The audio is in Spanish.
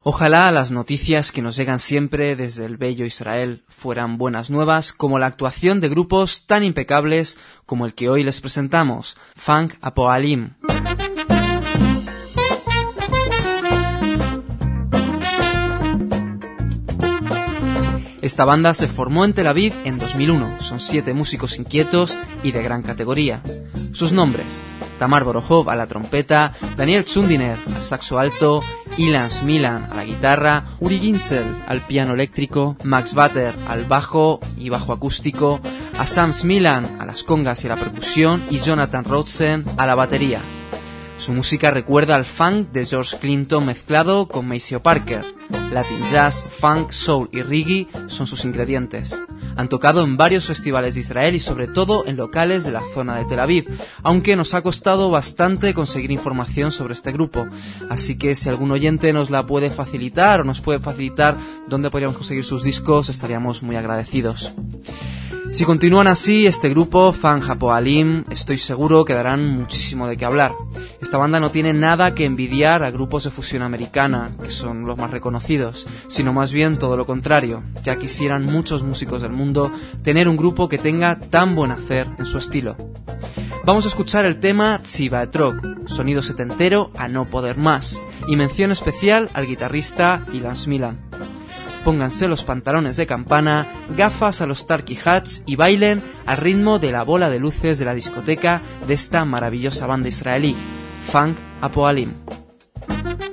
Ojalá las noticias que nos llegan siempre desde el bello Israel fueran buenas nuevas, como la actuación de grupos tan impecables como el que hoy les presentamos, Funk Apoalim. Esta banda se formó en Tel Aviv en 2001. Son 7 músicos inquietos y de gran categoría. Sus nombres: Tamar Borohov a la trompeta, Daniel Tsundiner al saxo alto, Ilan Smilan a la guitarra, Uri Ginsel al piano eléctrico, Max Butter al bajo y bajo acústico, Asam Smilan a las congas y a la percusión y Jonathan Rotzen a la batería. Su música recuerda al funk de George Clinton mezclado con Maceo Parker. Latin jazz, funk, soul y reggae son sus ingredientes. Han tocado en varios festivales de Israel y sobre todo en locales de la zona de Tel Aviv, aunque nos ha costado bastante conseguir información sobre este grupo. Así que si algún oyente nos la puede facilitar o nos puede facilitar dónde podríamos conseguir sus discos, estaríamos muy agradecidos. Si continúan así, este grupo, Funk Apoalim, estoy seguro que darán muchísimo de qué hablar. Esta banda no tiene nada que envidiar a grupos de fusión americana, que son los más reconocidos, sino más bien todo lo contrario. Ya quisieran muchos músicos del mundo tener un grupo que tenga tan buen hacer en su estilo. Vamos a escuchar el tema Tziva Etrog, sonido setentero a no poder más, y mención especial al guitarrista Ilan Smilan. Pónganse los pantalones de campana, gafas a los turkey hats y bailen al ritmo de la bola de luces de la discoteca de esta maravillosa banda israelí, Funk Apoalim.